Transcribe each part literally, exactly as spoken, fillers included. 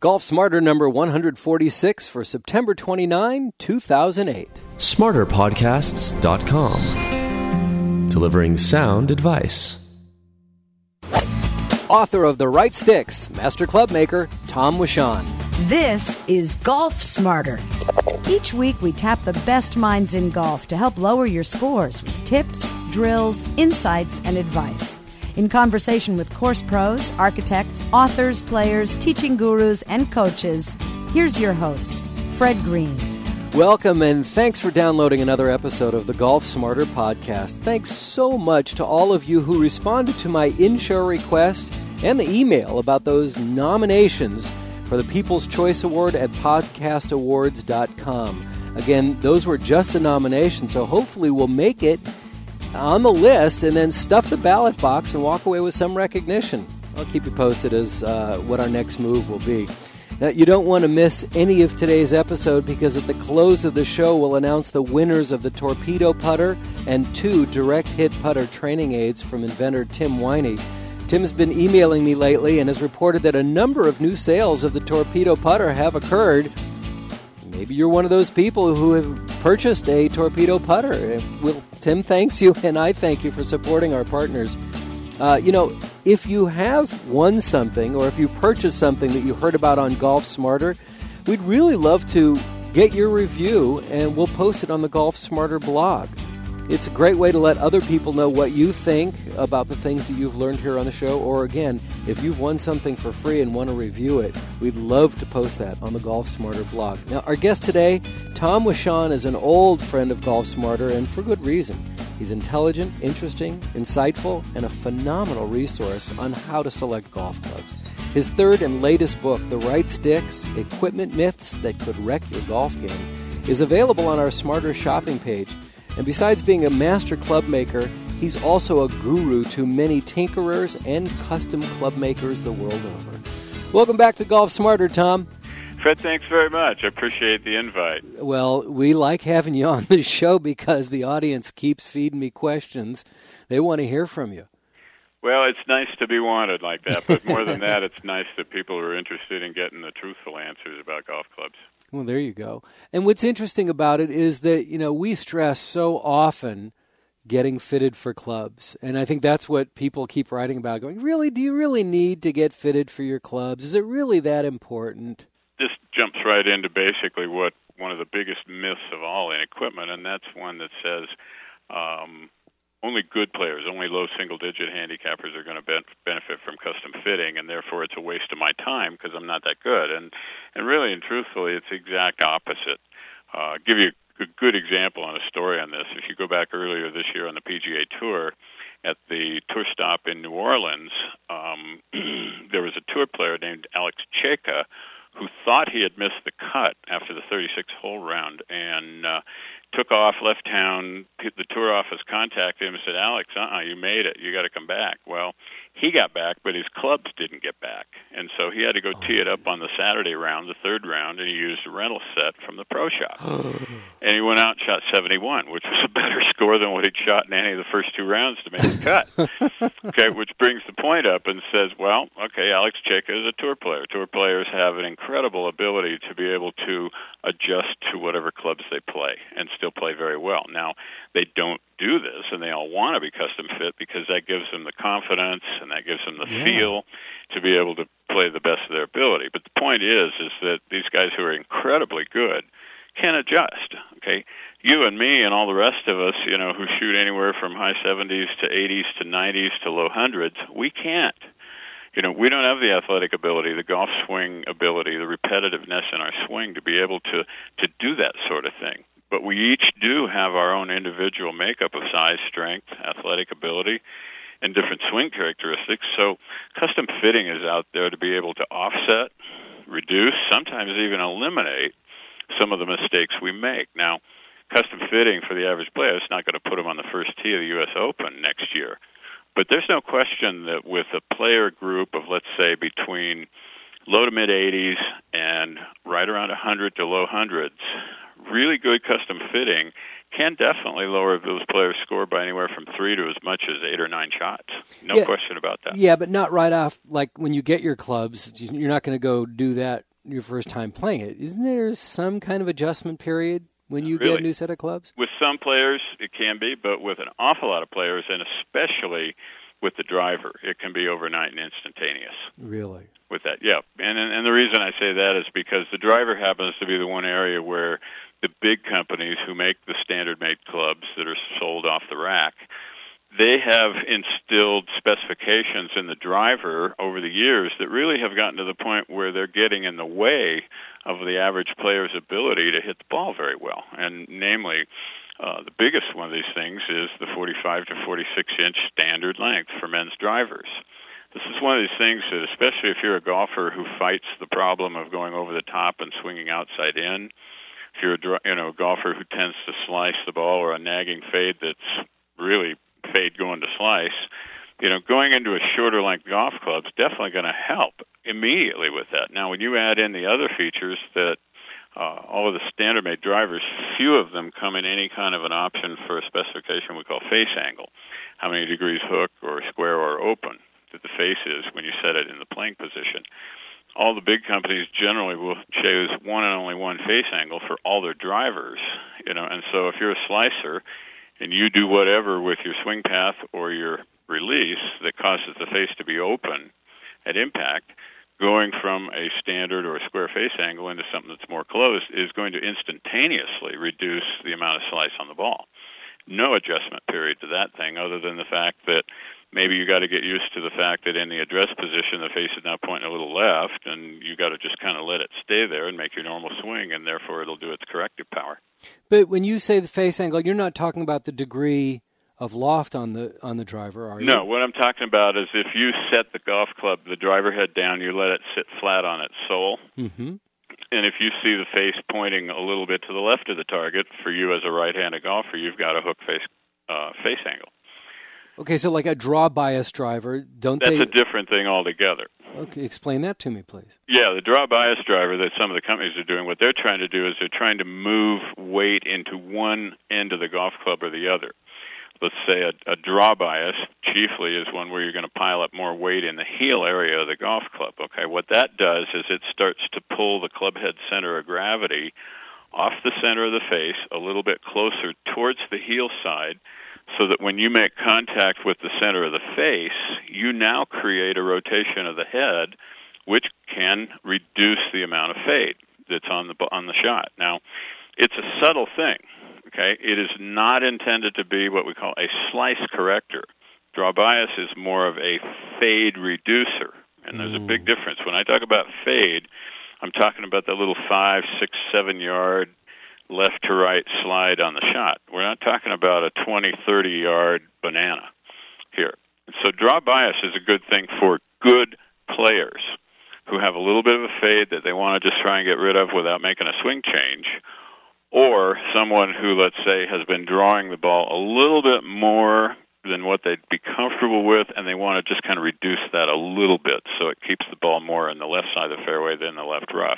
Golf Smarter number one forty-six for September twenty-ninth, two thousand eight. smarter podcasts dot com. Delivering sound advice. Author of The Right Sticks, Master Club Maker, Tom Wishon. This is Golf Smarter. Each week we tap the best minds in golf to help lower your scores with tips, drills, insights, and advice. In conversation with course pros, architects, authors, players, teaching gurus, and coaches, here's your host, Fred Green. Welcome, and thanks for downloading another episode of the Golf Smarter podcast. Thanks so much to all of you who responded to my in-show request and the email about those nominations for the People's Choice Award at podcast awards dot com. Again, those were just the nominations, so hopefully we'll make it on the list and then stuff the ballot box and walk away with some recognition. I'll keep you posted as uh, what our next move will be. Now, you don't want to miss any of today's episode because at the close of the show we'll announce the winners of the Torpedo Putter and two Direct Hit Putter training aids from inventor Tim Winey. Tim's been emailing me lately and has reported that a number of new sales of the Torpedo Putter have occurred. Maybe you're one of those people who have purchased a Torpedo Putter. Well, Tim thanks you, and I thank you for supporting our partners. Uh, you know, if you have won something or if you purchased something that you heard about on Golf Smarter, we'd really love to get your review, and we'll post it on the Golf Smarter blog. It's a great way to let other people know what you think about the things that you've learned here on the show. Or again, if you've won something for free and want to review it, we'd love to post that on the Golf Smarter blog. Now, our guest today, Tom Wishon, is an old friend of Golf Smarter, and for good reason. He's intelligent, interesting, insightful, and a phenomenal resource on how to select golf clubs. His third and latest book, The Right Sticks, Equipment Myths That Could Wreck Your Golf Game, is available on our Smarter shopping page. And besides being a master club maker, he's also a guru to many tinkerers and custom club makers the world over. Welcome back to Golf Smarter, Tom. Fred, thanks very much. I appreciate the invite. Well, we like having you on the show because the audience keeps feeding me questions. They want to hear from you. Well, it's nice to be wanted like that, but more than that, it's nice that people are interested in getting the truthful answers about golf clubs. Well, there you go. And what's interesting about it is that, you know, we stress so often getting fitted for clubs. And I think that's what people keep writing about, going, really, do you really need to get fitted for your clubs? Is it really that important? This jumps right into basically what one of the biggest myths of all in equipment, and that's one that says um, only good players, only low single-digit handicappers are going to ben- benefit from custom fitting, and therefore it's a waste of my time because I'm not that good. And and really and truthfully, it's the exact opposite. Uh, give you a good example on a story on this. If you go back earlier this year on the P G A Tour, at the tour stop in New Orleans, um, there was a tour player named Alex Cejka who thought he had missed the cut after the thirty-sixth hole round and uh, took off, left town. The tour office contacted him and said, Alex, uh-uh, you made it. You got to come back. Well, he got back, but his clubs didn't get back. And so he had to go tee it up on the Saturday round, the third round, and he used a rental set from the pro shop. And he went out and shot seventy-one, which was a better score than what he'd shot in any of the first two rounds to make the cut. Okay, which brings the point up and says, well, okay, Alex Cejka is a tour player. Tour players have an incredible ability to be able to adjust to whatever clubs they play and still play very well. Now, they don't do this, and they all want to be custom fit because that gives them the confidence and that gives them the yeah. feel to be able to play the best of their ability. But the point is, is that these guys who are incredibly good can adjust, okay? You and me and all the rest of us, you know, who shoot anywhere from high seventies to eighties to nineties to low hundreds, we can't. You know, we don't have the athletic ability, the golf swing ability, the repetitiveness in our swing to be able to, to do that sort of thing. But we each do have our own individual makeup of size, strength, athletic ability, and different swing characteristics. So custom fitting is out there to be able to offset, reduce, sometimes even eliminate some of the mistakes we make. Now, custom fitting for the average player is not going to put them on the first tee of the U S Open next year. But there's no question that with a player group of, let's say, between low to mid-eighties and right around one hundred to low hundreds, really good custom fitting can definitely lower those players' score by anywhere from three to as much as eight or nine shots. No yeah, question about that. Yeah, but not right off. Like when you get your clubs, you're not going to go do that your first time playing it. Isn't there some kind of adjustment period when you Really? get a new set of clubs? With some players, it can be, but with an awful lot of players, and especially with the driver, it can be overnight and instantaneous. Really? With that, yeah. And, and the reason I say that is because the driver happens to be the one area where the big companies who make the standard-made clubs that are sold off the rack, they have instilled specifications in the driver over the years that really have gotten to the point where they're getting in the way of the average player's ability to hit the ball very well. And namely, uh, the biggest one of these things is the forty-five to forty-six inch standard length for men's drivers. This is one of these things that, especially if you're a golfer who fights the problem of going over the top and swinging outside in, if you're a you know, a golfer who tends to slice the ball or a nagging fade that's really fade going to slice, you know, going into a shorter length golf club is definitely going to help immediately with that. Now, when you add in the other features that uh, all of the standard-made drivers, few of them come in any kind of an option for a specification we call face angle, how many degrees hook or square or open that the face is when you set it in the playing position. All the big companies generally will choose one and only one face angle for all their drivers, you know, and so if you're a slicer and you do whatever with your swing path or your release that causes the face to be open at impact, going from a standard or a square face angle into something that's more closed is going to instantaneously reduce the amount of slice on the ball. No adjustment period to that thing other than the fact that maybe you got to get used to the fact that in the address position the face is now pointing a little left, and you got to just kind of let it stay there and make your normal swing, and therefore it'll do its corrective power. But when you say the face angle, you're not talking about the degree of loft on the on the driver, are you? No, what I'm talking about is if you set the golf club, the driver head down, you let it sit flat on its sole, mm-hmm. and if you see the face pointing a little bit to the left of the target, for you as a right-handed golfer, you've got a hook face uh, face angle. Okay, so like a draw bias driver, don't That's they? That's a different thing altogether. Okay, explain that to me, please. Yeah, the draw bias driver that some of the companies are doing, what they're trying to do is they're trying to move weight into one end of the golf club or the other. Let's say a, a draw bias chiefly is one where you're going to pile up more weight in the heel area of the golf club. Okay, what that does is it starts to pull the club head center of gravity off the center of the face a little bit closer towards the heel side, so that when you make contact with the center of the face, you now create a rotation of the head, which can reduce the amount of fade that's on the on the shot. Now, it's a subtle thing, okay? It is not intended to be what we call a slice corrector. Draw bias is more of a fade reducer, and there's a big difference. When I talk about fade, I'm talking about the little five, six, seven-yard left to right slide on the shot. We're not talking about a twenty, thirty-yard banana here. So draw bias is a good thing for good players who have a little bit of a fade that they want to just try and get rid of without making a swing change, or someone who, let's say, has been drawing the ball a little bit more than what they'd be comfortable with, and they want to just kind of reduce that a little bit so it keeps the ball more on the left side of the fairway than the left rough.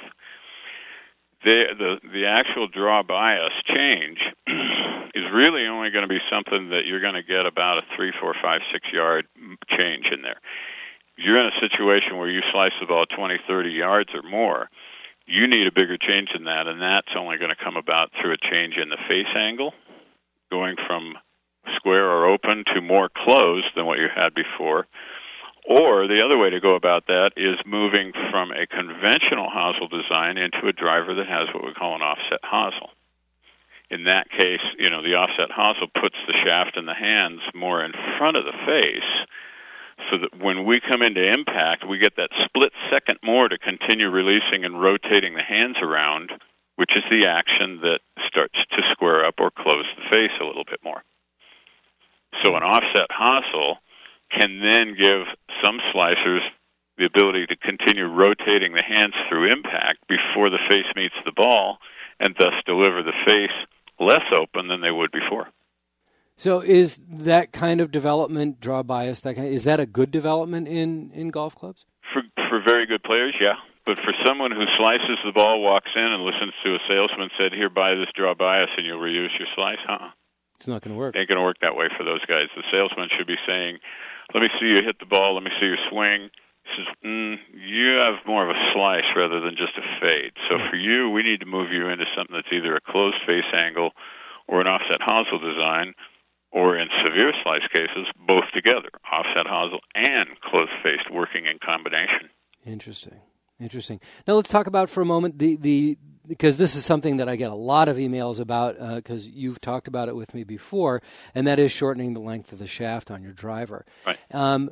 The, the the actual draw bias change is really only going to be something that you're going to get about a three, four, five, six yard change in there. If you're in a situation where you slice the ball twenty, thirty yards or more, you need a bigger change than that, and that's only going to come about through a change in the face angle, going from square or open to more closed than what you had before. Or the other way to go about that is moving from a conventional hosel design into a driver that has what we call an offset hosel. In that case, you know, the offset hosel puts the shaft and the hands more in front of the face so that when we come into impact, we get that split second more to continue releasing and rotating the hands around, which is the action that starts to square up or close the face a little bit more. So an offset hosel can then give some slicers the ability to continue rotating the hands through impact before the face meets the ball, and thus deliver the face less open than they would before. So is that kind of development, draw bias, that kind of, is that a good development in, in golf clubs? For for very good players, yeah. But for someone who slices the ball, walks in and listens to a salesman said, here, buy this draw bias and you'll reduce your slice, huh? It's not going to work. It ain't going to work that way for those guys. The salesman should be saying, let me see you hit the ball, let me see your swing, He says, mm, you have more of a slice rather than just a fade. So for you, we need to move you into something that's either a closed face angle or an offset hosel design, or in severe slice cases, both together, offset hosel and closed-faced working in combination. Interesting. Interesting. Now let's talk about for a moment the, the because this is something that I get a lot of emails about because uh, you've talked about it with me before, and that is shortening the length of the shaft on your driver. Right. Um,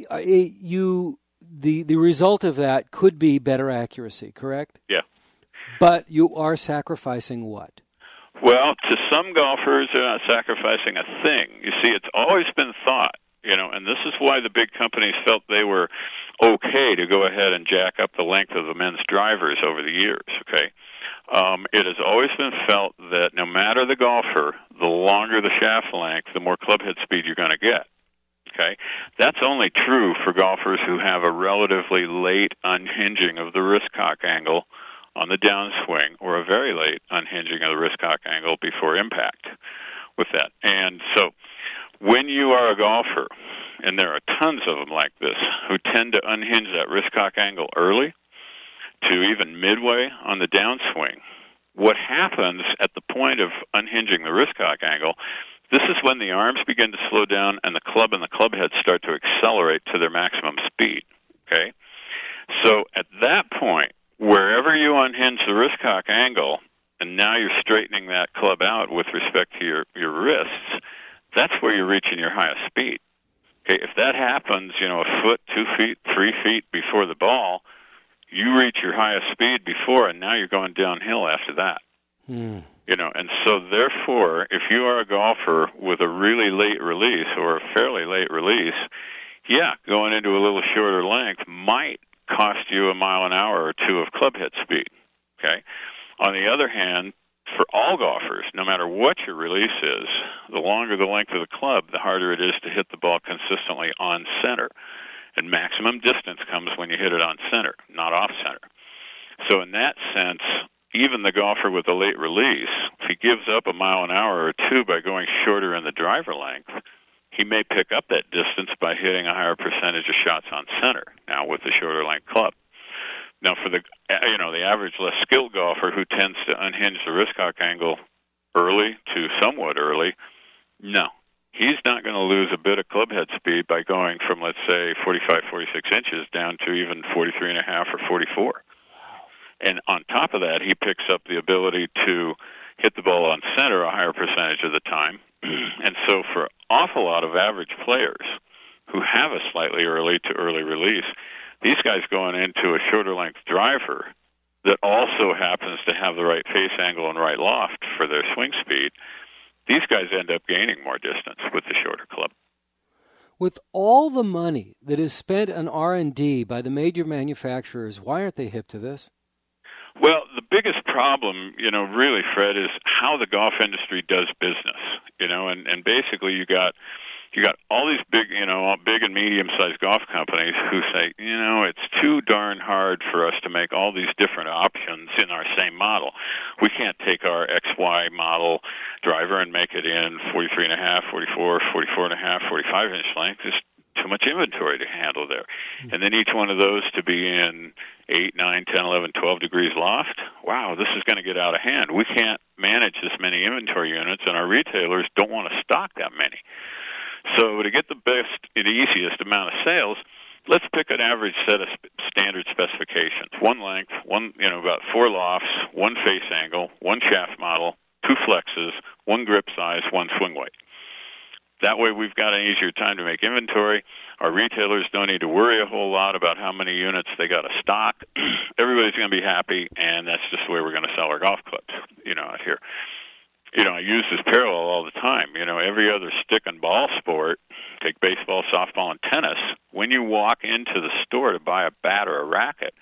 you the the result of that could be better accuracy, correct? Yeah. But you are sacrificing what? Well, to some golfers, they're not sacrificing a thing. You see, it's always been thought, you know, and this is why the big companies felt they were okay to go ahead and jack up the length of the men's drivers over the years, okay? Um, it has always been felt that no matter the golfer, the longer the shaft length, the more club head speed you're going to get, okay? That's only true for golfers who have a relatively late unhinging of the wrist cock angle on the downswing, or a very late unhinging of the wrist cock angle before impact with that. And so when you are a golfer, and there are tons of them like this, who tend to unhinge that wrist cock angle early to even midway on the downswing, what happens at the point of unhinging the wrist cock angle, this is when the arms begin to slow down and the club and the club head start to accelerate to their maximum speed, okay? So at that point, wherever you unhinge the wrist cock angle, and now you're straightening that club out with respect to your, your wrists, that's where you're reaching your highest speed. Okay, if that happens, you know, a foot, two feet, three feet before the ball, you reach your highest speed before, and now you're going downhill after that. Hmm. You know, and so therefore, if you are a golfer with a really late release or a fairly late release, yeah, going into a little shorter length might cost you a mile an hour or two of club head speed, okay? On the other hand, for all golfers, no matter what your release is, the longer the length of the club, the harder it is to hit the ball consistently on center. And maximum distance comes when you hit it on center, not off center. So in that sense, even the golfer with a late release, if he gives up a mile an hour or two by going shorter in the driver length, he may pick up that distance by hitting a higher percentage of shots on center, now with the shorter length club. Now, for the you know the average less skilled golfer who tends to unhinge the wrist cock angle early to somewhat early, no. He's not going to lose a bit of club head speed by going from, let's say, forty-five, forty-six inches down to even forty-three and a half or forty-four. And on top of that, he picks up the ability to hit the ball on center a higher percentage of the time. And so for an awful lot of average players who have a slightly early to early release, these guys going into a shorter length driver that also happens to have the right face angle and right loft for their swing speed, these guys end up gaining more distance with the shorter club. With all the money that is spent on R and D by the major manufacturers, why aren't they hip to this? Well, the biggest problem, you know, really, Fred, is how the golf industry does business, you know, and, and basically you got you got all these big, you know, big and medium-sized golf companies who say, you know, it's too darn hard for us to make all these different options in our same model. We can't take our X Y model driver and make it in forty-three and a half, forty-four, forty-four and a half, forty-five inch length. There's too much inventory to handle there. And then each one of those to be in eight, nine, ten, eleven, twelve degrees loft. Wow, this is going to get out of hand. We can't manage this many inventory units, and our retailers don't want to stock that many. So to get the best and easiest amount of sales, let's pick an average set of standard specifications. One length, one, you know, about four lofts, one face angle, one shaft model, two flexes, one grip size, one swing weight. That way we've got an easier time to make inventory. Our retailers don't need to worry a whole lot about how many units they got to stock. Everybody's going to be happy, and that's just the way we're going to sell our golf clubs, you know, out here. You know, I use this parallel all the time. You know, every other stick and ball sport, take baseball, softball, and tennis, when you walk into the store to buy a bat or a racket,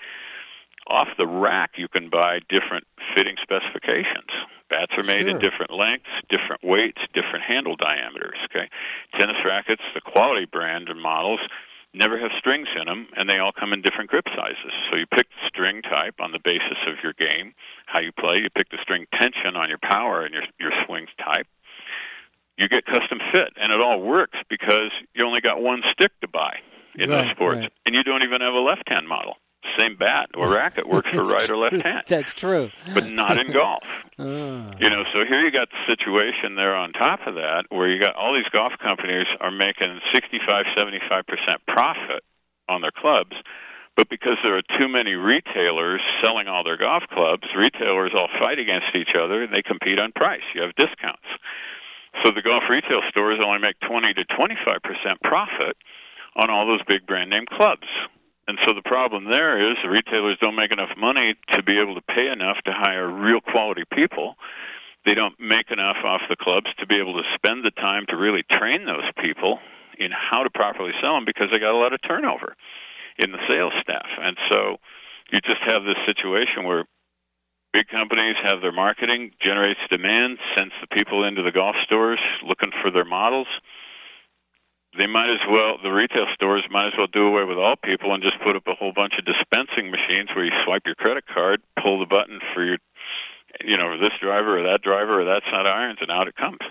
off the rack you can buy different fitting specifications. Bats are made Sure. in different lengths, different weights, different handle diameters, okay? Tennis rackets, the quality brand and models, never have strings in them, and they all come in different grip sizes. So you pick the string type on the basis of your game, how you play. You pick the string tension on your power and your your swing type. You get custom fit, and it all works because you only got one stick to buy. in right, those sports. Right. And you don't even have a left-hand model. Same bat or racket works for right true. or left hand. That's true. But not in golf. Uh. You know, so here you got the situation there on top of that where you got all these golf companies are making sixty-five, seventy-five percent profit on their clubs, but because there are too many retailers selling all their golf clubs, retailers all fight against each other and they compete on price. You have discounts. So the golf retail stores only make twenty to twenty-five percent profit on all those big brand name clubs. And so the problem there is the retailers don't make enough money to be able to pay enough to hire real quality people. They don't make enough off the clubs to be able to spend the time to really train those people in how to properly sell them because they got a lot of turnover in the sales staff. And so you just have this situation where big companies have their marketing, generates demand, sends the people into the golf stores looking for their models. They might as well, the retail stores might as well do away with all people and just put up a whole bunch of dispensing machines where you swipe your credit card, pull the button for your, you know, this driver or that driver or that set of irons, and out it comes.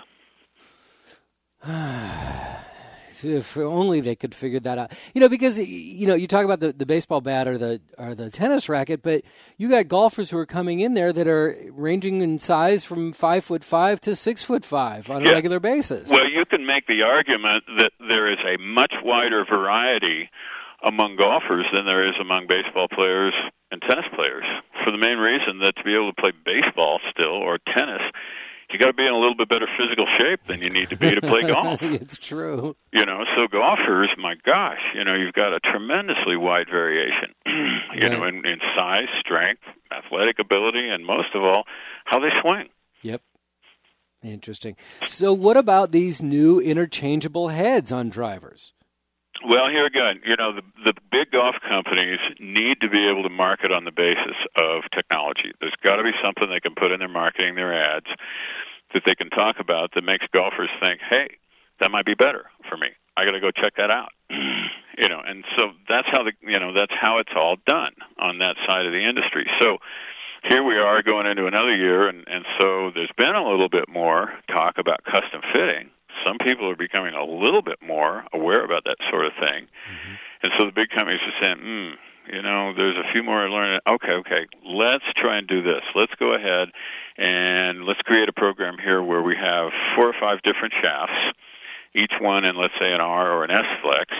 If only they could figure that out. You know, because, you know, you talk about the, the baseball bat or the or the tennis racket, but you got golfers who are coming in there that are ranging in size from five foot five to six foot five on a yeah. regular basis. Well, you can make the argument that there is a much wider variety among golfers than there is among baseball players and tennis players, for the main reason that to be able to play baseball still or tennis, you got to be in a little bit better physical shape than you need to be to play golf. It's true. You know, so golfers, my gosh, you know, you've got a tremendously wide variation, you right. know, in, in size, strength, athletic ability, and most of all, how they swing. Yep. Interesting. So what about these new interchangeable heads on drivers? Well, here again, you know, the, the big golf companies need to be able to market on the basis of technology. There's got to be something they can put in their marketing, their ads, that they can talk about that makes golfers think, hey, that might be better for me. I got to go check that out. You know, and so that's how the you know that's how it's all done on that side of the industry. So here we are going into another year, and, and so there's been a little bit more talk about custom fitting. Some people are becoming a little bit more aware about that sort of thing. Mm-hmm. And so the big companies are saying, hmm, you know, there's a few more learning. Okay, okay, let's try and do this. Let's go ahead and let's create a program here where we have four or five different shafts, each one in, let's say, an R or an S-flex,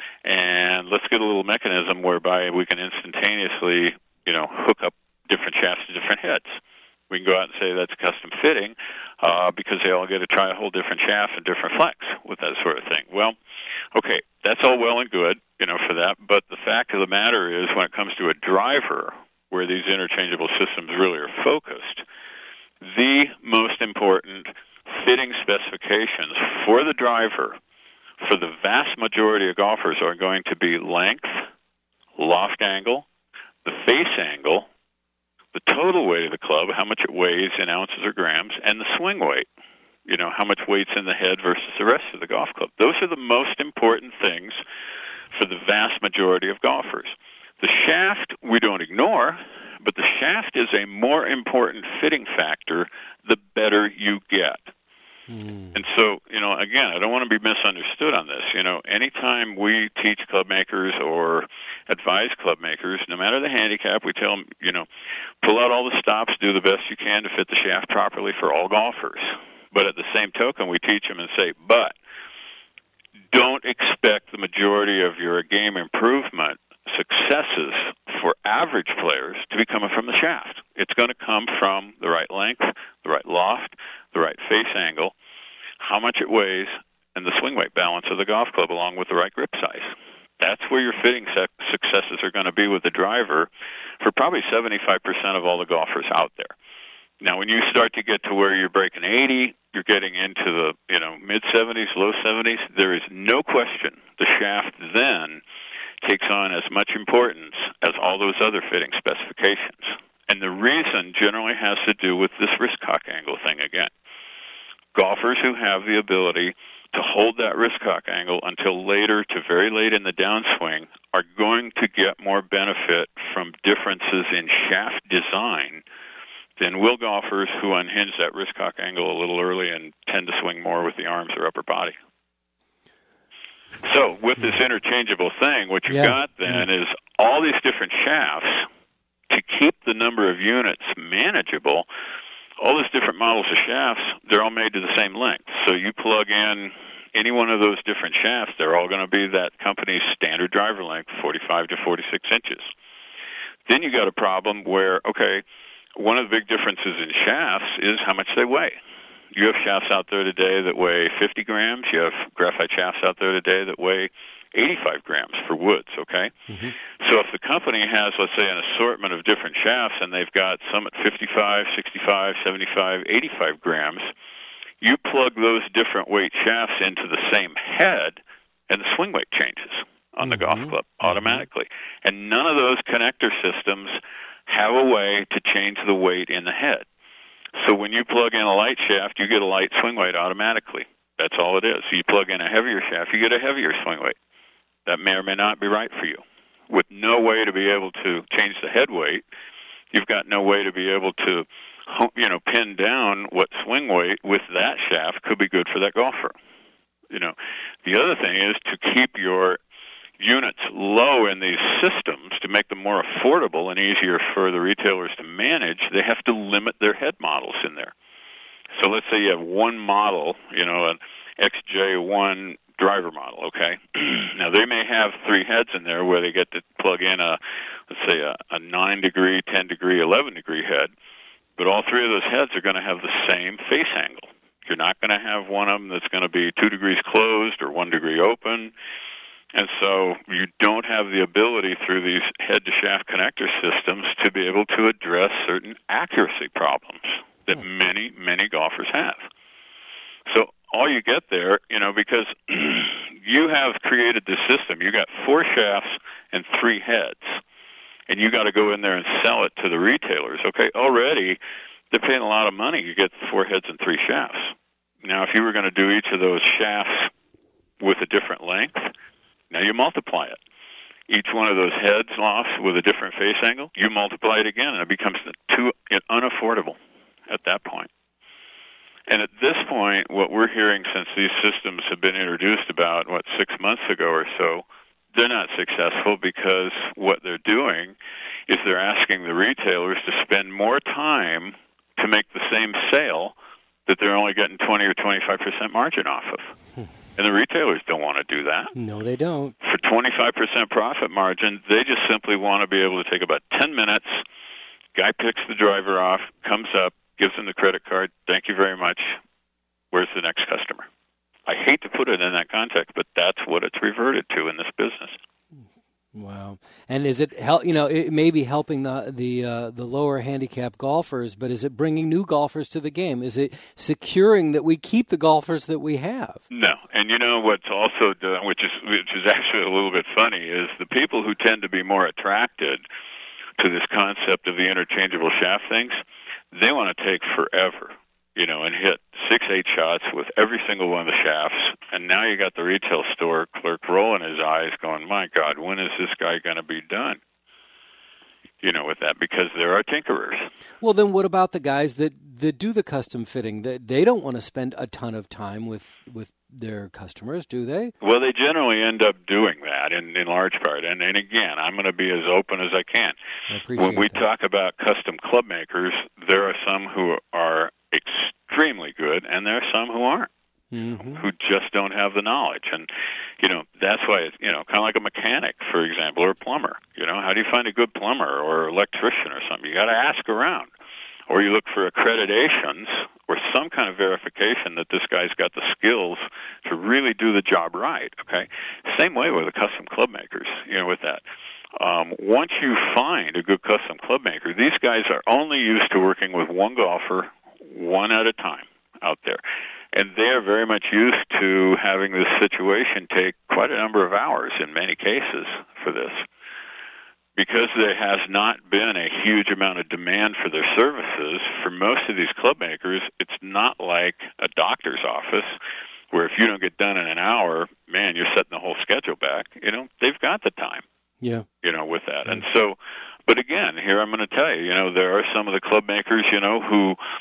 and let's get a little mechanism whereby we can instantaneously, you know, hook up different shafts to different heads. We can go out and say that's custom fitting uh, because they all get to try a whole different shaft and different flex with that sort of thing. Well, okay, that's all well and good, you know, for that. But the fact of the matter is when it comes to a driver where these interchangeable systems really are focused, the most important fitting specifications for the driver for the vast majority of golfers are going to be length, loft angle, the face angle, the total weight of the club, how much it weighs in ounces or grams, and the swing weight, you know, how much weight's in the head versus the rest of the golf club. Those are the most important things for the vast majority of golfers. The shaft we don't ignore, but the shaft is a more important fitting factor the better you get. Mm. And so, you know, again, I don't want to be misunderstood on this. You know, anytime we teach club makers or advise club makers, no matter the handicap, we tell them, you know, pull out all the stops, do the best you can to fit the shaft properly for all golfers. But at the same token, we teach them and say, but don't expect the majority of your game improvement successes for average players to be coming from the shaft. It's going to come from the right length, the right loft, the right face angle, how much it weighs, and the swing weight balance of the golf club along with the right grip size. That's where your fitting successes are going to be with the driver for probably seventy-five percent of all the golfers out there. Now, when you start to get to where you're breaking eighty, you're getting into the you know mid-seventies, low seventies, there is no question the shaft then takes on as much importance as all those other fitting specifications. And the reason generally has to do with this wrist cock angle thing again. Golfers who have the ability to hold that wrist cock angle until later to very late in the downswing are going to get more benefit from differences in shaft design than will golfers who unhinge that wrist cock angle a little early and tend to swing more with the arms or upper body. So with this interchangeable thing, what you've Yeah. got then is all these different shafts to keep the number of units manageable. All these different models of shafts, they're all made to the same length. So you plug in any one of those different shafts, they're all going to be that company's standard driver length, forty-five to forty-six inches. Then you got a problem where, okay, one of the big differences in shafts is how much they weigh. You have shafts out there today that weigh fifty grams. You have graphite shafts out there today that weigh eighty-five grams for woods, okay? Mm-hmm. So if the company has, let's say, an assortment of different shafts and they've got some at fifty-five, sixty-five, seventy-five, eighty-five grams, you plug those different weight shafts into the same head and the swing weight changes on the mm-hmm. golf club automatically. And none of those connector systems have a way to change the weight in the head. So when you plug in a light shaft, you get a light swing weight automatically. That's all it is. So you plug in a heavier shaft, you get a heavier swing weight. That may or may not be right for you. With no way to be able to change the head weight, you've got no way to be able to, you know, pin down what swing weight with that shaft could be good for that golfer. You know, the other thing is to keep your units low in these systems to make them more affordable and easier for the retailers to manage. They have to limit their head models in there. So let's say you have one model, you know, an X J one driver model, okay? Now, they may have three heads in there where they get to plug in a, let's say, a, a nine-degree, ten-degree, eleven-degree head, but all three of those heads are going to have the same face angle. You're not going to have one of them that's going to be two degrees closed or one degree open. And so you don't have the ability through these head-to-shaft connector systems to be able to address certain accuracy problems that many, many golfers have. So all you get there, you know, because you have created this system. You got four shafts and three heads, and you got to go in there and sell it to the retailers. Okay, already they're paying a lot of money. You get four heads and three shafts. Now, if you were going to do each of those shafts with a different length, now you multiply it. Each one of those heads lofts with a different face angle, you multiply it again, and it becomes too unaffordable at that point. And at this point, what we're hearing since these systems have been introduced about, what, six months ago or so, they're not successful because what they're doing is they're asking the retailers to spend more time to make the same sale that they're only getting twenty or twenty-five percent margin off of. Hmm. And the retailers don't want to do that. No, they don't. For twenty-five percent profit margin, they just simply want to be able to take about ten minutes, guy picks the driver off, comes up, gives them the credit card, thank you very much, where's the next customer? I hate to put it in that context, but that's what it's reverted to in this business. Wow. And is it help? You know, it may be helping the the uh, the lower handicap golfers, but is it bringing new golfers to the game? Is it securing that we keep the golfers that we have? No. And you know what's also done, which is which is actually a little bit funny, is the people who tend to be more attracted to this concept of the interchangeable shaft things, they want to take forever, you know, and hit six, eight shots with every single one of the shafts. And now you got the retail store clerk rolling his eyes going, my God, when is this guy going to be done? You know, with that, because there are tinkerers. Well, then what about the guys that, that do the custom fitting? They, they don't want to spend a ton of time with, with their customers, do they? Well, they generally end up doing that in, in large part. And, and again, I'm going to be as open as I can. I appreciate when we that. talk about custom club makers, there are some who are extremely good, and there are some who aren't, mm-hmm. who just don't have the knowledge. And, you know, that's why it's, you know, kind of like a mechanic, for example, or a plumber. You know, how do you find a good plumber or electrician or something? You got to ask around. Or you look for accreditations or some kind of verification that this guy's got the skills to really do the job right, okay? Same way with the custom club makers, you know, with that. Um, once you find a good custom club maker, these guys are only used to working with one golfer, one at a time out there. And they're very much used to having this situation take quite a number of hours in many cases for this. Because there has not been a huge amount of demand for their services, for most of these club makers, it's not like a doctor's office where if you don't get done in an hour, man, you're setting the whole schedule back. You know, they've got the time. Yeah. You know, with that. And so, but again, here I'm going to tell you, you know, there are some of the club makers, you know, who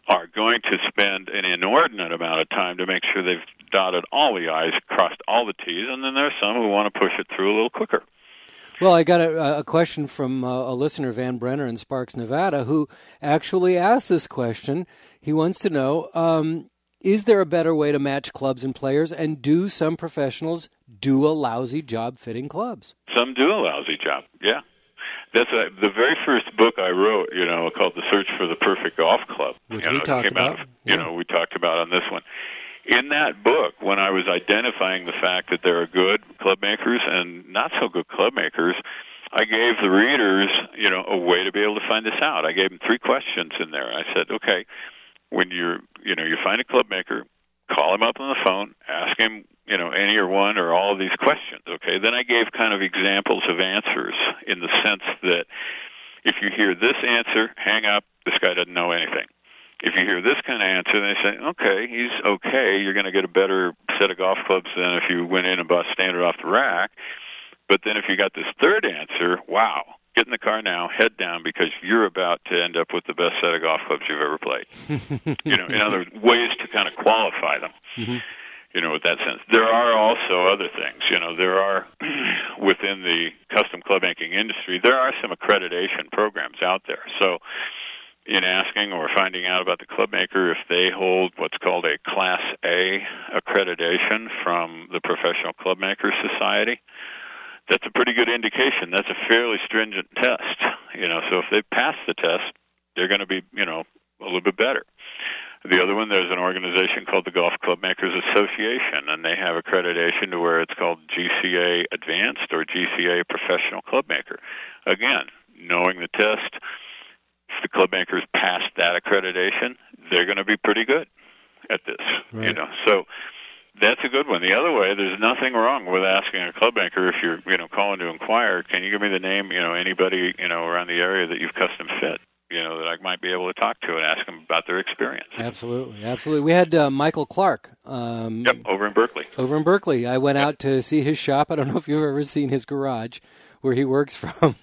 are going to spend an inordinate amount of time to make sure they've dotted all the I's, crossed all the T's, and then there's some who want to push it through a little quicker. Well, I got a, a question from uh, a listener, Van Brenner in Sparks, Nevada, who actually asked this question. He wants to know, um, is there a better way to match clubs and players, and do some professionals do a lousy job fitting clubs? Some do a lousy job, yeah. That's a, the very first book I wrote, you know, called The Search for the Perfect Golf Club. Which you know, we talked came out about. of, you yeah. know, we talked about on this one. In that book, when I was identifying the fact that there are good club makers and not so good club makers, I gave the readers, you know, a way to be able to find this out. I gave them three questions in there. I said, okay, when you're, you know, you find a club maker, call him up on the phone, ask him, you know, any or one or all of these questions, okay? Then I gave kind of examples of answers in the sense that if you hear this answer, hang up, this guy doesn't know anything. If you hear this kind of answer, then they say, okay, he's okay, you're going to get a better set of golf clubs than if you went in and bought standard off the rack. But then if you got this third answer, wow, get in the car now, head down, because you're about to end up with the best set of golf clubs you've ever played. You know, in other words, ways to kind of qualify them. Mm-hmm. You know, with that sense. There are also other things. You know, there are, within the custom club making industry, there are some accreditation programs out there. So in asking or finding out about the club maker, if they hold what's called a Class A accreditation from the Professional Club Makers Society, that's a pretty good indication. That's a fairly stringent test. You know, so if they pass the test, they're going to be, you know, a little bit better. The other one, there's an organization called the Golf Club Makers Association, and they have accreditation to where it's called G C A Advanced or G C A Professional Club Maker. Again, knowing the test, if the club makers pass that accreditation, they're going to be pretty good at this. Right. You know, so that's a good one. The other way, there's nothing wrong with asking a club maker if you're, you know, calling to inquire, can you give me the name, you know, anybody, you know, around the area that you've custom fit, you know, that I might be able to talk to and ask them about their experience. Absolutely, absolutely. We had uh, Michael Clark. Um, yep, over in Berkeley. Over in Berkeley. I went yep. out to see his shop. I don't know if you've ever seen his garage where he works from,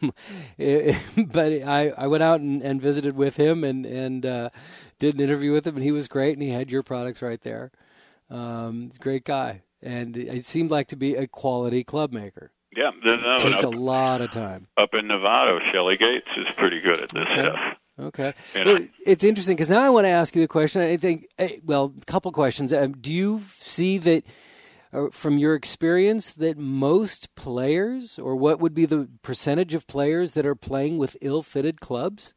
but I, I went out and, and visited with him and, and uh, did an interview with him, and he was great, and he had your products right there. Um, he's a great guy, and it seemed like to be a quality club maker. Yeah, there's no, it takes up, a lot of time. Up in Nevada, Shelley Gates is pretty good at this okay. stuff. Okay. You Well, know? it's interesting because now I want to ask you the question. I think, well, a couple questions. Um, do you see that, uh, from your experience, that most players, or what would be the percentage of players that are playing with ill-fitted clubs?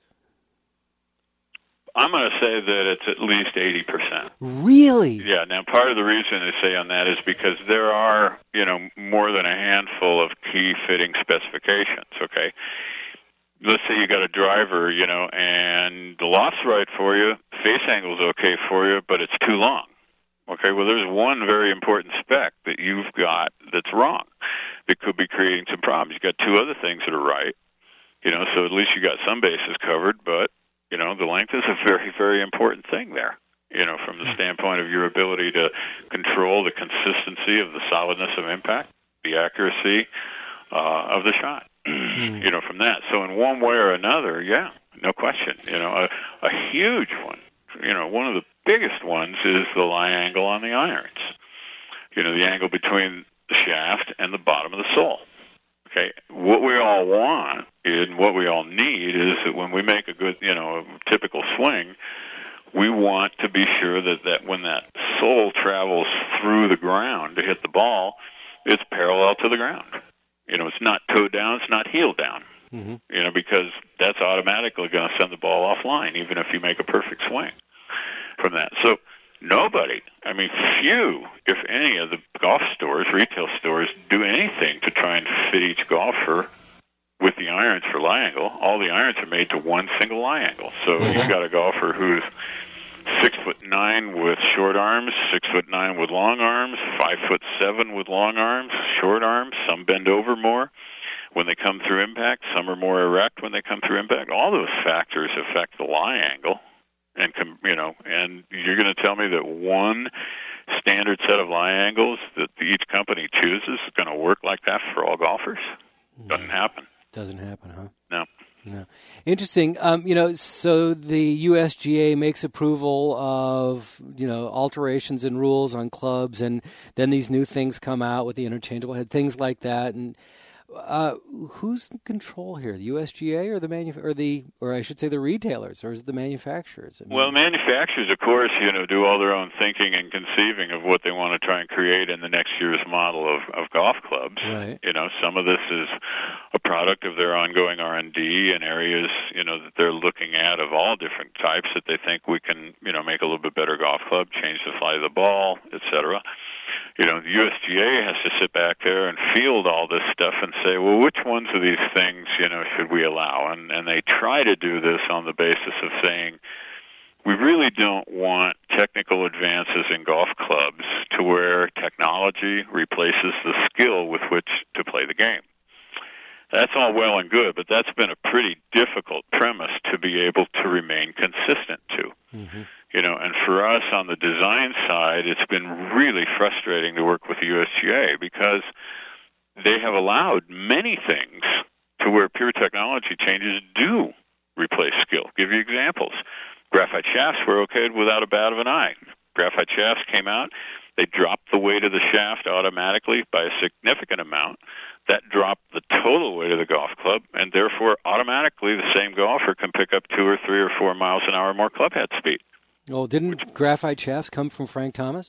I'm going to say that it's at least eighty percent. Really? Yeah. Now, part of the reason I say on that is because there are, you know, more than a handful of key fitting specifications, okay? Let's say you got a driver, you know, and the loft's right for you, face angle's okay for you, but it's too long. Okay, well, there's one very important spec that you've got that's wrong that could be creating some problems. You've got two other things that are right, you know, so at least you got some bases covered, but, you know, the length is a very, very important thing there, you know, from the standpoint of your ability to control the consistency of the solidness of impact, the accuracy uh, of the shot. You know, from that. So in one way or another, yeah, no question. You know, a, a huge one, you know, one of the biggest ones is the lie angle on the irons. You know, the angle between the shaft and the bottom of the sole. Okay, what we all want and what we all need is that when we make a good, you know, a typical swing, we want to be sure that, that when that sole travels through the ground to hit the ball, it's parallel to the ground. You know, it's not toe down, it's not heel down, mm-hmm. you know, because that's automatically going to send the ball offline, even if you make a perfect swing from that. So nobody, I mean, few, if any, of the golf stores, retail stores, do anything to try and fit each golfer with the irons for lie angle. All the irons are made to one single lie angle. So mm-hmm. you've got a golfer who's six foot nine with short arms, six foot nine with long arms, five foot seven with long arms, short arms. Some bend over more when they come through impact. Some are more erect when they come through impact. All those factors affect the lie angle, and you know. And you're going to tell me that one standard set of lie angles that each company chooses is going to work like that for all golfers? Doesn't happen. Doesn't happen, huh? No. No. Interesting. Um, you know, so the U S G A makes approval of, you know, alterations in rules on clubs, and then these new things come out with the interchangeable head, things like that. And uh, who's in control here? The U S G A or the manuf- or the, or I should say, the retailers, or is it the manufacturers? I mean, well, manufacturers, of course, you know, do all their own thinking and conceiving of what they want to try and create in the next year's model of, of golf clubs. Right. You know, some of this is a product of their ongoing R and D in areas, you know, that they're looking at of all different types that they think we can, you know, make a little bit better golf club, change the fly of the ball, et cetera. You know, the U S G A has to sit back there and field all this stuff and say, well, which ones of these things, you know, should we allow? And and they try to do this on the basis of saying, we really don't want technical advances in golf clubs to where technology replaces the skill with which to play the game. That's all well and good, but that's been a pretty difficult premise to be able to remain consistent to. Mm-hmm. You know, and for us on the design side, it's been really frustrating to work with the U S G A because they have allowed many things to where pure technology changes do replace skill. Give you examples. Graphite shafts were okay without a bat of an eye. Graphite shafts came out. They dropped the weight of the shaft automatically by a significant amount. That dropped the total weight of the golf club, and therefore automatically the same golfer can pick up two or three or four miles an hour more club head speed. Oh, didn't graphite shafts come from Frank Thomas?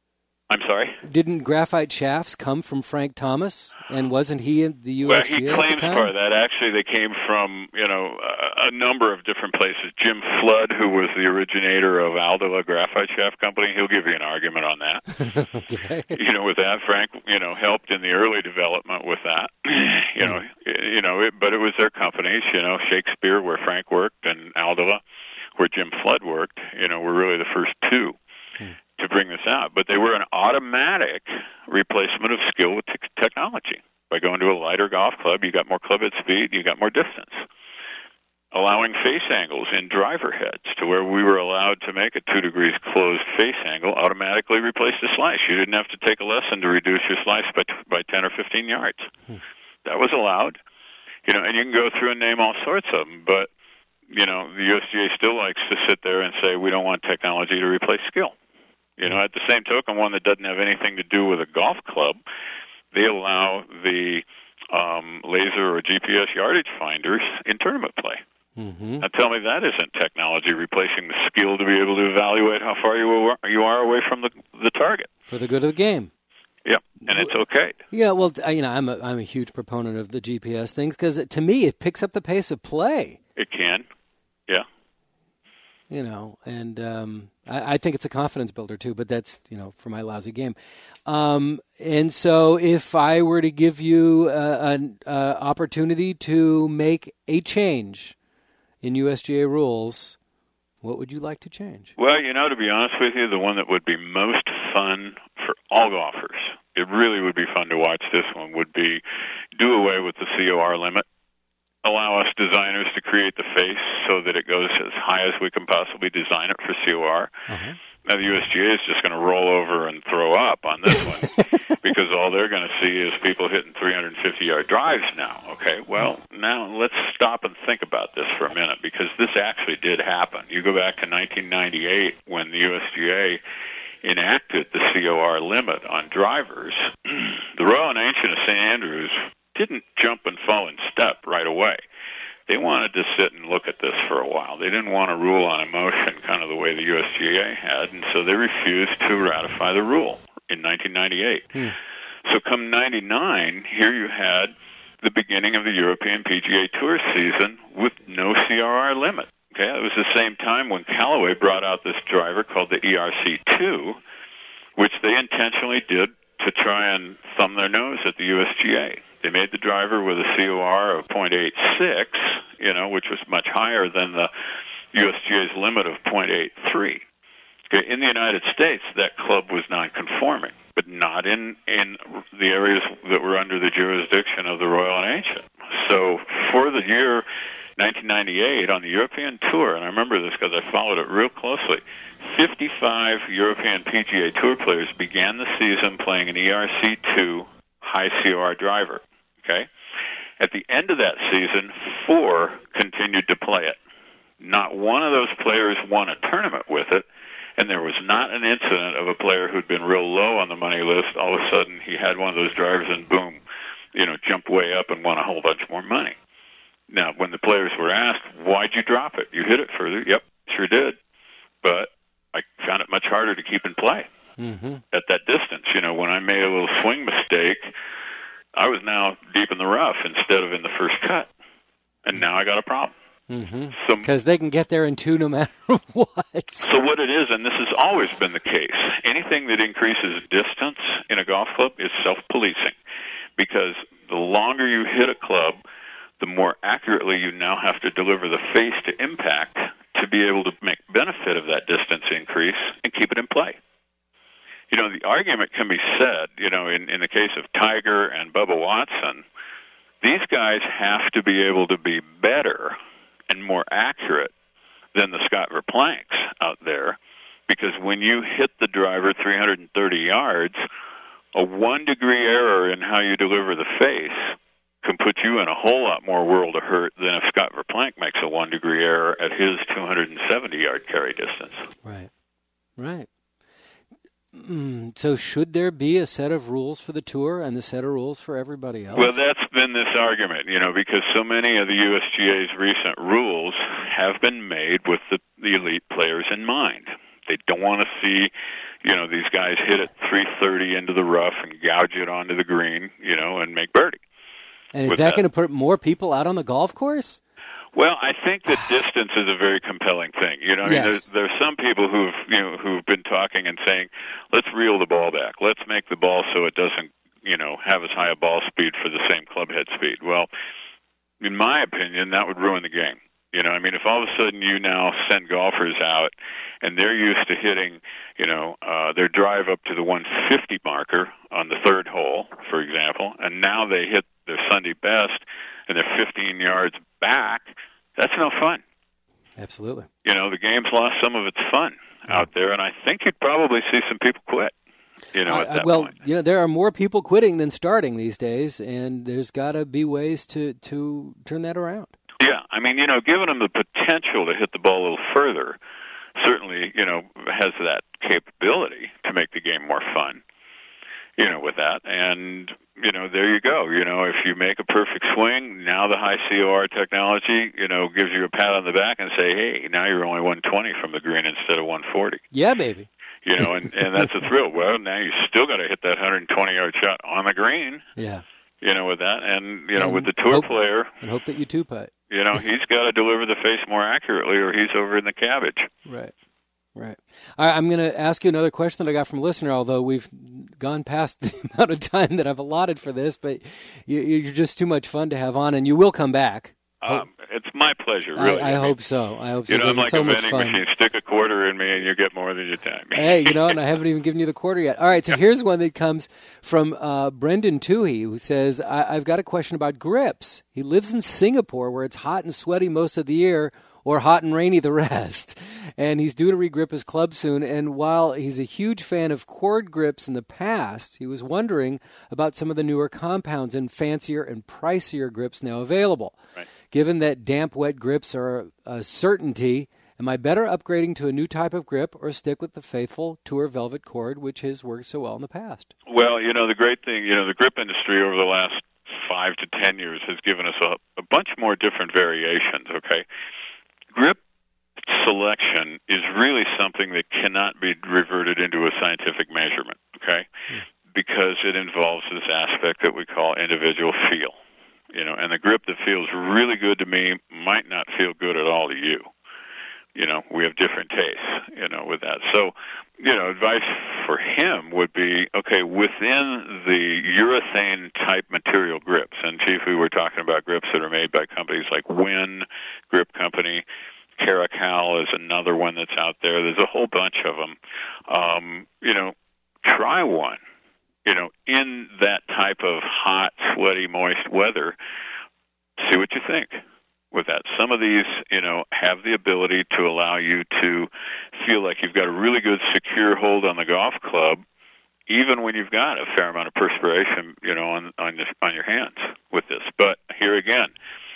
I'm sorry? Didn't graphite shafts come from Frank Thomas? And wasn't he in the U S G A well, he at claims the time? part of that. Actually, they came from, you know, a, a number of different places. Jim Flood, who was the originator of Aldila Graphite Shaft Company, he'll give you an argument on that. Okay. You know, with that, Frank, you know, helped in the early development with that. you know, you know, it, but it was their companies, you know, Shakespeare, where Frank worked, and Aldila, where Jim Flood worked, you know, were really the first two hmm. to bring this out. But they were an automatic replacement of skill with t- technology. By going to a lighter golf club, you got more club head speed, you got more distance. Allowing face angles in driver heads to where we were allowed to make a two degrees closed face angle automatically replace the slice. You didn't have to take a lesson to reduce your slice by t- by ten or fifteen yards. Hmm. That was allowed. You know, and you can go through and name all sorts of them, but you know, the U S G A still likes to sit there and say we don't want technology to replace skill. You know, at the same token, one that doesn't have anything to do with a golf club, they allow the um, laser or G P S yardage finders in tournament play. Mm-hmm. Now tell me that isn't technology replacing the skill to be able to evaluate how far you are, you are away from the, the target. For the good of the game. Yep, and it's okay. Yeah, well, you know, I'm a, I'm a huge proponent of the G P S things because to me it picks up the pace of play. It can. Yeah. You know, and um, I, I think it's a confidence builder, too, but that's, you know, for my lousy game. Um, and so if I were to give you uh, an uh, opportunity to make a change in U S G A rules, what would you like to change? Well, you know, to be honest with you, the one that would be most fun for all golfers, it really would be fun to watch this one, would be do away with the C O R limit. Allow us designers to create the face so that it goes as high as we can possibly design it for C O R. Uh-huh. Now, the U S G A is just going to roll over and throw up on this one because all they're going to see is people hitting three hundred fifty-yard drives now. Okay, well, now let's stop and think about this for a minute because this actually did happen. You go back to nineteen ninety-eight when the U S G A enacted the C O R limit on drivers. The Royal and Ancient of Saint Andrews didn't jump and fall in step right away. They wanted to sit and look at this for a while. They didn't want to rule on emotion kind of the way the U S G A had, and so they refused to ratify the rule in nineteen ninety-eight. Hmm. So come ninety-nine, here you had the beginning of the European P G A Tour season with no C R R limit. Okay, it was the same time when Callaway brought out this driver called the E R C two, which they intentionally did to try and thumb their nose at the U S G A. They made the driver with a C O R of point eight six, you know, which was much higher than the U S G A's limit of point eight three. Okay, in the United States, that club was non-conforming, but not in, in the areas that were under the jurisdiction of the Royal and Ancient. So for the year nineteen ninety-eight on the European Tour, and I remember this because I followed it real closely, fifty-five European P G A Tour players began the season playing an E R C two high C O R driver, okay? At the end of that season, four continued to play it. Not one of those players won a tournament with it, and there was not an incident of a player who'd been real low on the money list. All of a sudden, he had one of those drivers and boom, you know, jumped way up and won a whole bunch more money. Now, when the players were asked, why'd you drop it? You hit it further. Yep, sure did. But I found it much harder to keep in play mm-hmm. at that distance. You know, when I made a little swing mistake, I was now deep in the rough instead of in the first cut. And now I got a problem. Mm-hmm. Because they can get there in two no matter what. So what it is, and this has always been the case, anything that increases distance in a golf club is self-policing. Because the longer you hit a club, the more accurately you now have to deliver the face to impact to be able to make benefit of that distance increase and keep it in play. You know, the argument can be said, you know, in, in the case of Tiger and Bubba Watson, these guys have to be able to be better and more accurate than the Scott Verplanks out there, because when you hit the driver three hundred thirty yards, a one-degree error in how you deliver the face can put you in a whole lot more world of hurt than if Scott Verplank makes a one-degree error at his two hundred seventy-yard carry distance. Right, right. Mm, so should there be a set of rules for the tour and a set of rules for everybody else? Well, that's been this argument, you know, because so many of the U S G A's recent rules have been made with the, the elite players in mind. They don't want to see, you know, these guys hit it three thirty into the rough and gouge it onto the green, you know, and make birdie. And is that, that. going to put more people out on the golf course? Well, I think that distance is a very compelling thing. You know, I mean, yes. there's there's some people who've you know who've been talking and saying, let's reel the ball back, let's make the ball so it doesn't you know have as high a ball speed for the same club head speed. Well, in my opinion, that would ruin the game. You know, I mean, if all of a sudden you now send golfers out and they're used to hitting, you know, uh, their drive up to the one fifty marker on the third hole, for example, and now they hit their Sunday best and they're fifteen yards back, that's no fun. Absolutely. You know, the game's lost some of its fun out there, and I think you'd probably see some people quit, you know, at that uh, well, point. you know, there are more people quitting than starting these days, and there's got to be ways to, to turn that around. Yeah, I mean, you know, giving them the potential to hit the ball a little further certainly, you know, has that capability to make the game more fun, you know, with that. And, you know, there you go. You know, if you make a perfect swing, now the high C O R technology, you know, gives you a pat on the back and say, hey, now you're only one twenty from the green instead of one forty. Yeah, baby. You know, and, and that's a thrill. Well, now you still got to hit that one twenty-yard shot on the green. Yeah. You know, with that. And, you know, and with the tour hope, player. And hope that you two-putt. You know, he's got to deliver the face more accurately or he's over in the cabbage. Right. Right. All right, I'm going to ask you another question that I got from a listener, although we've gone past the amount of time that I've allotted for this, but you, you're just too much fun to have on, and you will come back. Um, it's my pleasure, really. I, I, I mean, hope so. I hope so. You know, I'm like so a vending fun. machine. Stick a quarter in me, and you get more than your time. Hey, you know, and I haven't even given you the quarter yet. All right, so here's one that comes from uh, Brendan Toohey, who says, I- I've got a question about grips. He lives in Singapore, where it's hot and sweaty most of the year, or hot and rainy the rest. And he's due to regrip his club soon. And while he's a huge fan of cord grips in the past, he was wondering about some of the newer compounds and fancier and pricier grips now available. Right. Given that damp, wet grips are a certainty, am I better upgrading to a new type of grip or stick with the faithful Tour Velvet cord, which has worked so well in the past? Well, you know, the great thing, you know, the grip industry over the last five to ten years has given us a, a bunch more different variations, okay? Grip selection is really something that cannot be reverted into a scientific measurement, okay? Mm. Because it involves this aspect that we call individual feel. You know, and the grip that feels really good to me might not feel good at all to you. You know, we have different tastes, you know, with that. So, you know, advice for him would be, okay, within the urethane-type material grips, and Chief, we were talking about grips that are made by companies like Win Grip Company, Caracal is another one that's out there. There's a whole bunch of them. Um, you know, try one. You know, in that type of hot, sweaty, moist weather, see what you think with that. Some of these, you know, have the ability to allow you to feel like you've got a really good, secure hold on the golf club, even when you've got a fair amount of perspiration, you know, on on, this, on your hands with this. But here again,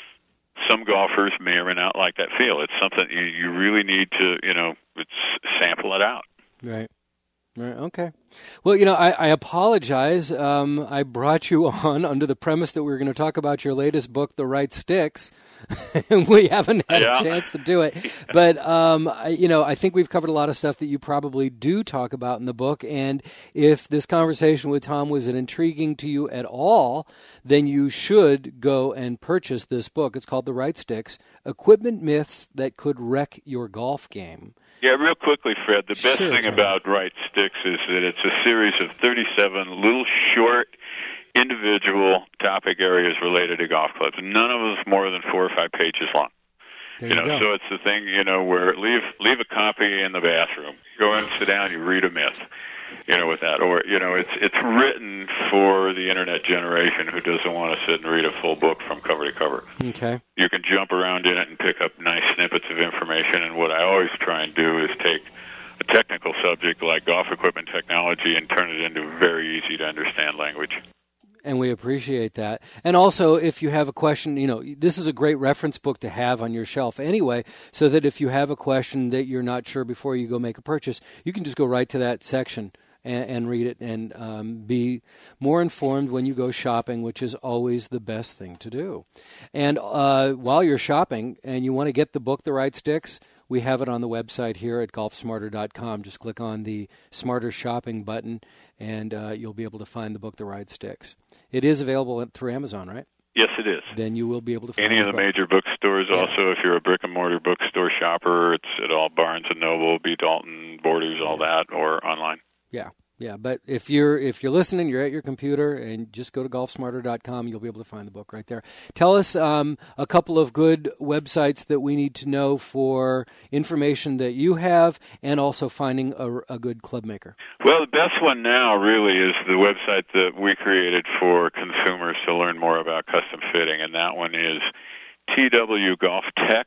some golfers may or may not like that feel. It's something you, you really need to, you know, it's, sample it out. Right. Right. Okay. Well, you know, I, I apologize. Um, I brought you on under the premise that we were going to talk about your latest book, The Right Sticks. We haven't had yeah. a chance to do it. But, um, I, you know, I think we've covered a lot of stuff that you probably do talk about in the book. And if this conversation with Tom was intriguing to you at all, then you should go and purchase this book. It's called The Right Sticks, Equipment Myths That Could Wreck Your Golf Game. Yeah, real quickly, Fred, the best sure, thing Tom. about Right Sticks is that it's a series of thirty-seven little short individual topic areas related to golf clubs. None of them is more than four or five pages long. There You you know, go. so it's the thing, you know, where leave leave a copy in the bathroom. Go in, sit down, you read a myth, you know, with that. Or, you know, it's it's written for the internet generation who doesn't want to sit and read a full book from cover to cover. Okay. You can jump around in it and pick up nice snippets of information. And what I always try and do is take a technical subject like golf equipment technology and turn it into very easy to understand language. And we appreciate that. And also, if you have a question, you know, this is a great reference book to have on your shelf anyway, so that if you have a question that you're not sure before you go make a purchase, you can just go right to that section and, and read it and um, be more informed when you go shopping, which is always the best thing to do. And uh, while you're shopping and you want to get the book, The Right Sticks, we have it on the website here at golf smarter dot com. Just click on the Smarter Shopping button, and uh, you'll be able to find the book, The Right Sticks. It is available through Amazon, right? Yes, it is. Then you will be able to find any of the book. major bookstores. Yeah. Also, if you're a brick and mortar bookstore shopper, it's at all Barnes and Noble, B. Dalton, Borders, all Yeah. that, or online. Yeah, yeah. But if you're if you're listening, you're at your computer, and just go to golf smarter dot com. You'll be able to find the book right there. Tell us um, a couple of good websites that we need to know for information that you have, and also finding a, a good club maker. Well, the best one now really is the website that we created for consumers to learn more about custom fitting, and that one is T W Golf Tech,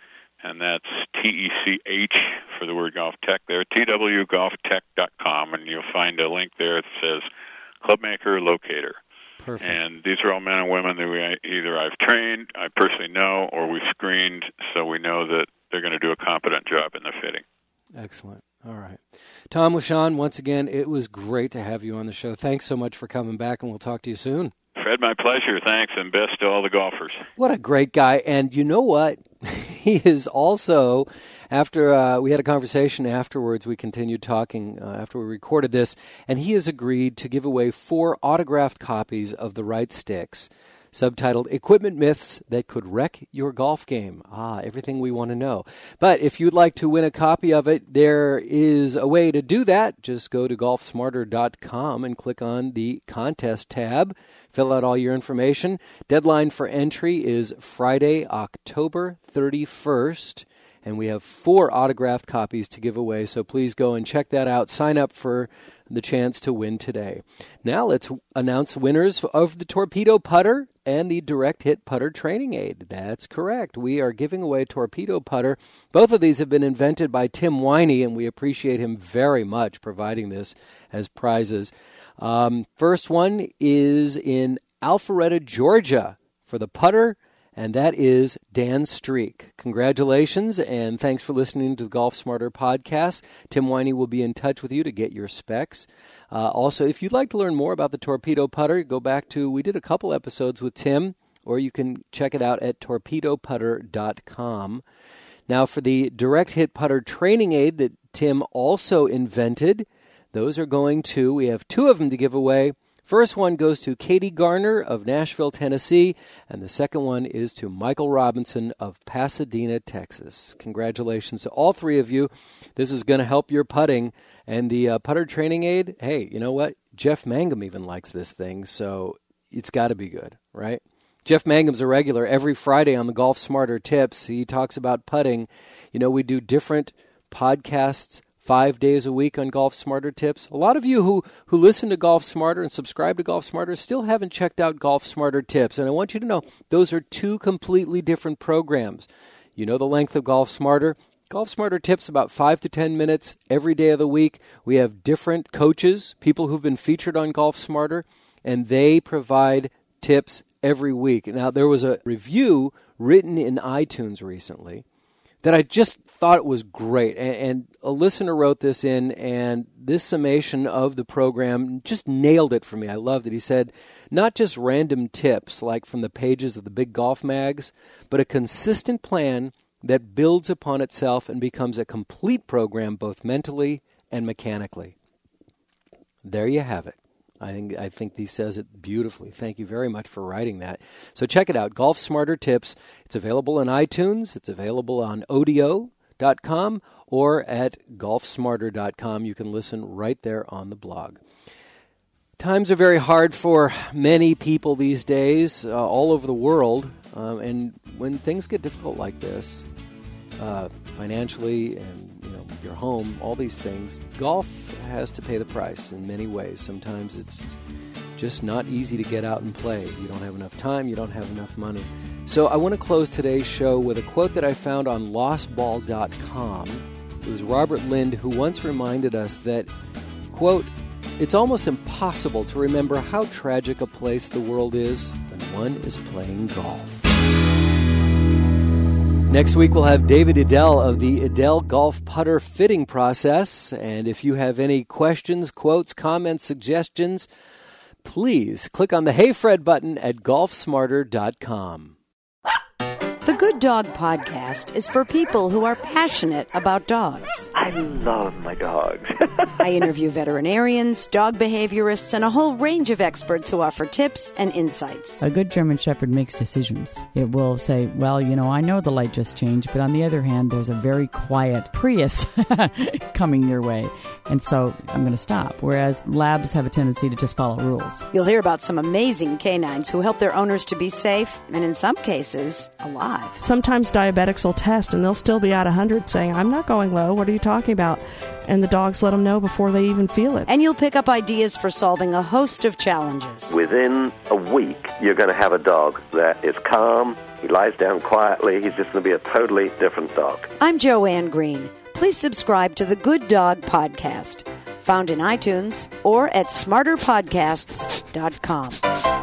and that's T E C H for the word golf tech there, T W golf tech dot com, and you'll find a link there that says Club Maker Locator. Perfect. And these are all men and women that we either I've trained, I personally know, or we've screened, so we know that they're going to do a competent job in the fitting. Excellent. All right. Tom Wishon, once again, it was great to have you on the show. Thanks so much for coming back, and we'll talk to you soon. Fred, my pleasure. Thanks, and best to all the golfers. What a great guy. And you know what? He is also, after uh, we had a conversation afterwards, we continued talking uh, after we recorded this, and he has agreed to give away four autographed copies of The Right Sticks, subtitled Equipment Myths That Could Wreck Your Golf Game. Ah, everything we want to know. But if you'd like to win a copy of it, there is a way to do that. Just go to golf smarter dot com and click on the contest tab. Fill out all your information. Deadline for entry is Friday, October thirty-first. And we have four autographed copies to give away, so please go and check that out. Sign up for the chance to win today. Now let's announce winners of the Torpedo Putter and the Direct Hit Putter Training Aid. That's correct. We are giving away Torpedo Putter. Both of these have been invented by Tim Winey, and we appreciate him very much providing this as prizes. Um, first one is in Alpharetta, Georgia for the putter, and that is Dan Streak. Congratulations, and thanks for listening to the Golf Smarter podcast. Tim Winey will be in touch with you to get your specs. Uh, also, if you'd like to learn more about the Torpedo Putter, go back to, we did a couple episodes with Tim, or you can check it out at torpedo putter dot com. Now, for the Direct Hit Putter Training Aid that Tim also invented, those are going to, we have two of them to give away. First one goes to Katie Garner of Nashville, Tennessee, and the second one is to Michael Robinson of Pasadena, Texas. Congratulations to all three of you. This is going to help your putting. And the uh, putter training aid, hey, you know what? Jeff Mangum even likes this thing, so it's got to be good, right? Jeff Mangum's a regular every Friday on the Golf Smarter Tips. He talks about putting. You know, we do different podcasts five days a week on Golf Smarter Tips. A lot of you who, who listen to Golf Smarter and subscribe to Golf Smarter still haven't checked out Golf Smarter Tips. And I want you to know those are two completely different programs. You know the length of Golf Smarter. Golf Smarter Tips, about five to ten minutes every day of the week. We have different coaches, people who've been featured on Golf Smarter, and they provide tips every week. Now, there was a review written in iTunes recently that I just thought was great. And, and a listener wrote this in, and this summation of the program just nailed it for me. I loved it. He said, not just random tips like from the pages of the big golf mags, but a consistent plan that builds upon itself and becomes a complete program both mentally and mechanically. There you have it. I think I think he says it beautifully. Thank you very much for writing that. So check it out, Golf Smarter Tips. It's available on iTunes. It's available on odeo dot com or at golf smarter dot com. You can listen right there on the blog. Times are very hard for many people these days, uh, all over the world. Um, and when things get difficult like this, uh, financially and you know your home, all these things, golf has to pay the price in many ways. Sometimes it's just not easy to get out and play. You don't have enough time. You don't have enough money. So I want to close today's show with a quote that I found on lost ball dot com. It was Robert Lind who once reminded us that, quote, it's almost impossible to remember how tragic a place the world is when one is playing golf. Next week, we'll have David Edel of the Edel Golf Putter Fitting Process. And if you have any questions, quotes, comments, suggestions, please click on the Hey Fred button at golf smarter dot com. The Good Dog Podcast is for people who are passionate about dogs. I love my dogs. I interview veterinarians, dog behaviorists, and a whole range of experts who offer tips and insights. A good German Shepherd makes decisions. It will say, well, you know, I know the light just changed, but on the other hand, there's a very quiet Prius coming your way, and so I'm going to stop. Whereas labs have a tendency to just follow rules. You'll hear about some amazing canines who help their owners to be safe, and in some cases, alive. Sometimes diabetics will test and they'll still be at one hundred saying, I'm not going low, what are you talking about? And the dogs let them know before they even feel it. And you'll pick up ideas for solving a host of challenges. Within a week, you're going to have a dog that is calm, he lies down quietly, he's just going to be a totally different dog. I'm Joanne Green. Please subscribe to the Good Dog Podcast, found in iTunes or at smarter podcasts dot com.